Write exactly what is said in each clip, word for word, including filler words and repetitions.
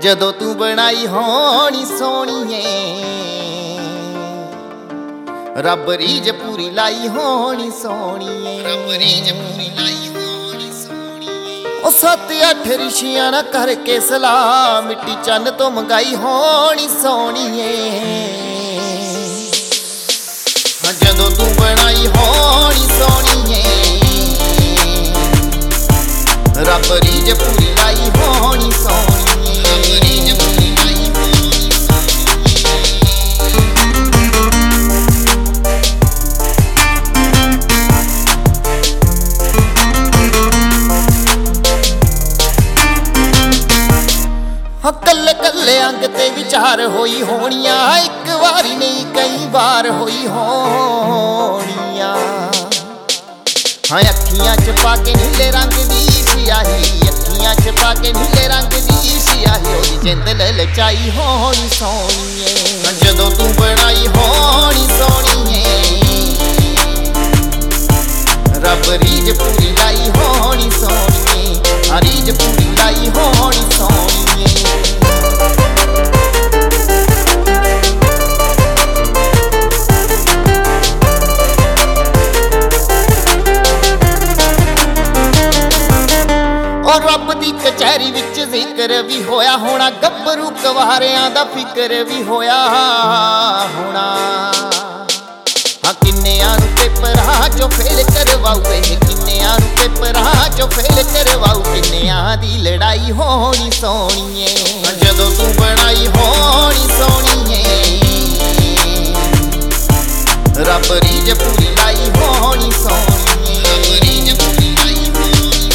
जदों तू बनाई होनी सोहणीए रब रीझ पूरी लाई होनी सोहणीए। रब रीझ पूरी लाई होनी सोहणीए। ओ सत्त अठ रिशियां ना करके सलाह मिट्टी चन्न तो मंगाई होनी सोहणीए। जदों तू बनाई होनी सोहणीए रब रीझ पूरी लाई होनी सोहणीए। रब रीझ पूरी लाई होनी हाँ कल्ले कल्ले अंग ते विचार होई होनिया एक वारी नहीं कई बार होई होनिया। हाँ अखियां च पाके नीले रंग दी सियाही अखियां च पाके नीले रंग दी सियाही ओदी जिंद ललचाई होनी सोहणीए। जदों तू बनाई होनी सोहणीए रब रीझ पूरी लाई होनी सोहणीए। रीझ पूरी लाई होनी सोहणीए। और रब दी कचहरी विच जिक्र भी होया होना गब्बरू कवारियां दा फिक्र भी होया होना। हाँ किन्नियां नूं पेपरां चों फेल करवाऊ किन्नियां नूं पेपरां चों फेल करवाऊ किन्नियां दी लड़ाई होनी सोहणीए। जदों तू बनाई होनी सोहणीए रब रीझ पूरी लाई होनी सोहणीए। रब रीझ पूरी लाई होनी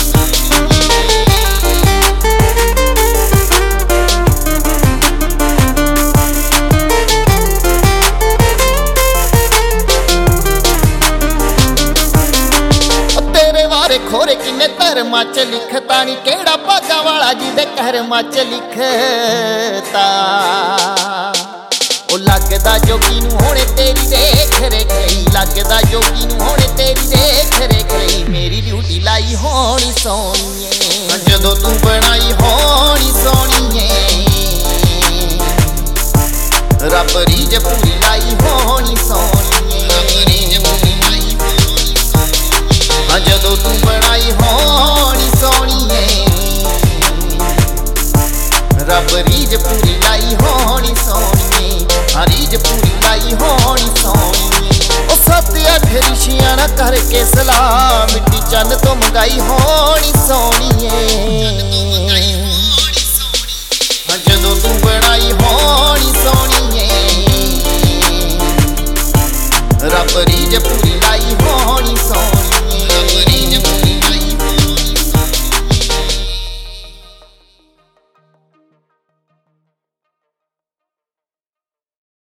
खोरे किन्ने धर्मां च लिखता नी केड़ा भागा वाला जिदे कर्मां च लिखता। ओ लगदा जोगी नूं होणे तेरी देख रेख लगदा जोगी नूं होणे तेरी देख रेख मेरी ड्यूटी लाई होनी सोहणीए। जदों तू बनाई होनी सोहणीए रब रीझ पूरी लाई होनी सोहणीए। रब रीझ पूरी लाई होनी सोहणीए। जदों तू बनाई होनी सोहणीए रब रीझ पूरी लाई होनी सोहणीए। रीझ पूरी लाई होनी सोहणीए। ओ सत्त अठ रिशियां ना करके सलाह मिट्टी चन्न तो मंगाई होनी सोहणीए। जदों तू बनाई होनी